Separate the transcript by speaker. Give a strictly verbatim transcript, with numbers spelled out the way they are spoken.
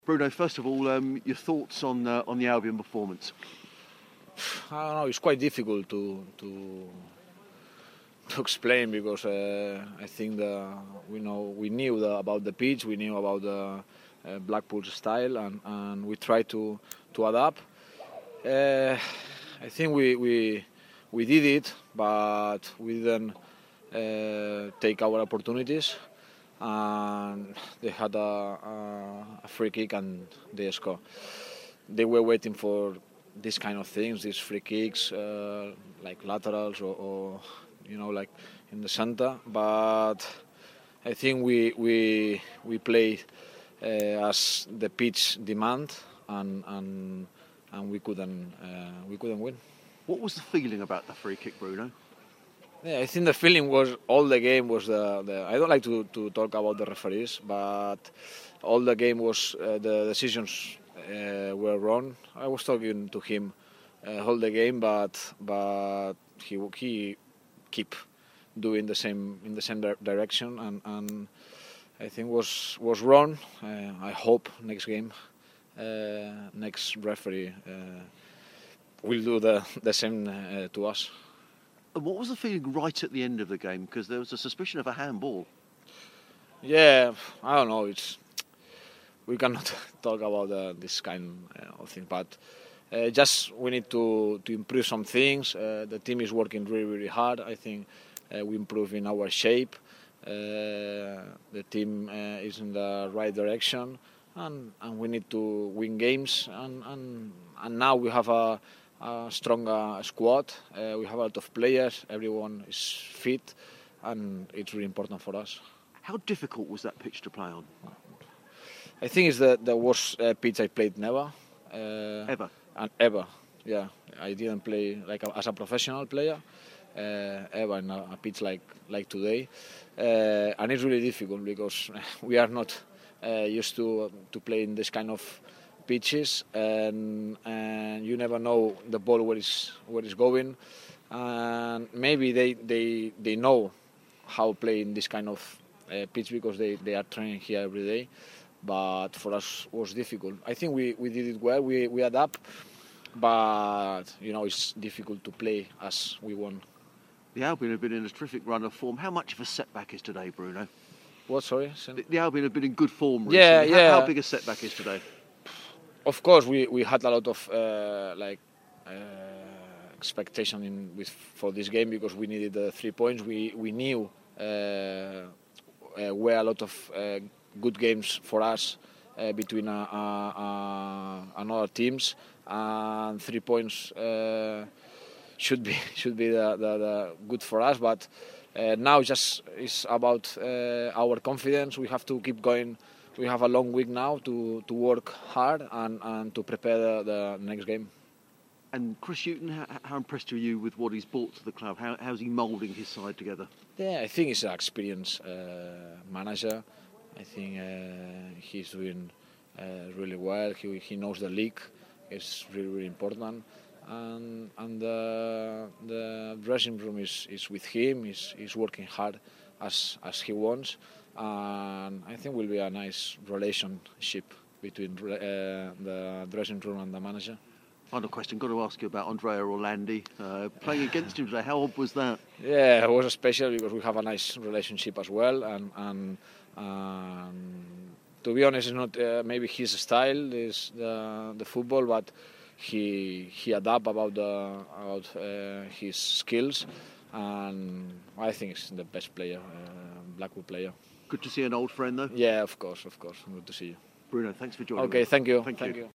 Speaker 1: Bruno, first of all, um, your thoughts on uh, on the Albion performance?
Speaker 2: I don't know. It's quite difficult to to to explain because uh, I think the we know we knew the, about the pitch, we knew about the uh, Blackpool's style, and, and we tried to to adapt. Uh, I think we we we did it, but we didn't uh, take our opportunities. And they had a, a, a free kick and they scored. They were waiting for these kind of things, these free kicks, uh, like laterals or, or, you know, like in the center. But I think we we we played uh, as the pitch demand, and and and we couldn't uh, we couldn't win.
Speaker 1: What was the feeling about the free kick, Bruno?
Speaker 2: Yeah, I think the feeling was all the game was the, the I don't like to, to talk about the referees, but all the game was uh, the decisions uh, were wrong. I was talking to him uh, all the game, but but he he keep doing the same in the same direction, and, and I think was was wrong. Uh, I hope next game, uh, next referee uh, will do the the same uh, to us.
Speaker 1: And what was the feeling right at the end of the game? Because there was a suspicion of a handball.
Speaker 2: Yeah, I don't know. It's we cannot talk about uh, this kind of thing, but uh, just we need to, to improve some things. Uh, the team is working really, really hard. I think uh, we improve in our shape. Uh, the team uh, is in the right direction, and, and we need to win games. And and, and now we have a. A stronger squad. Uh, we have a lot of players. Everyone is fit, and it's really important for us.
Speaker 1: How difficult was that pitch to play on?
Speaker 2: I think it's the, the worst uh, pitch I played never.
Speaker 1: Uh, ever?
Speaker 2: And ever, yeah. I didn't play like a, as a professional player uh, ever in a, a pitch like like today, uh, and it's really difficult because we are not uh, used to to play in this kind of pitches, and and you never know the ball where is where is going, and maybe they they, they know how to play in this kind of uh, pitch because they, they are training here every day, but for us it was difficult. I think we, we did it well, we we adapt, but you know it's difficult to play as we want.
Speaker 1: The Albion have been in a terrific run of form. How much of a setback is today, Bruno?
Speaker 2: What, sorry?
Speaker 1: The, the Albion have been in good form recently.
Speaker 2: Yeah,
Speaker 1: how,
Speaker 2: yeah.
Speaker 1: How big a setback is today?
Speaker 2: Of course, we, we had a lot of uh, like uh, expectation in with for this game because we needed the three points. We we knew uh, uh, were a lot of uh, good games for us uh, between uh, uh, uh, another teams, and three points uh, should be should be the, the, the good for us. But uh, now just it's about uh, our confidence. We have to keep going. We have a long week now to, to work hard and, and to prepare the, the next game.
Speaker 1: And Chris Hughton, how, how impressed are you with what he's brought to the club? How, how's he moulding his side together?
Speaker 2: Yeah, I think he's an experienced uh, manager. I think uh, he's doing uh, really well. He, he knows the league. It's really, really important. And and the, the dressing room is, is with him. He's, he's working hard as as he wants. And I think will be a nice relationship between uh, the dressing room and the manager.
Speaker 1: Final question, got to ask you about Andrea Orlandi. Uh, playing against him today, how odd was that?
Speaker 2: Yeah, it was special because we have a nice relationship as well. And, and um, to be honest, it's not uh, maybe his style is the, the football, but he he adapt about the about uh, his skills, and I think he's the best player, uh, Blackpool player.
Speaker 1: Good to see an old friend, though.
Speaker 2: Yeah, of course, of course. Good to see you.
Speaker 1: Bruno, thanks for joining
Speaker 2: Okay,
Speaker 1: me.
Speaker 2: thank you.
Speaker 1: Thank,
Speaker 2: thank
Speaker 1: you.
Speaker 2: you.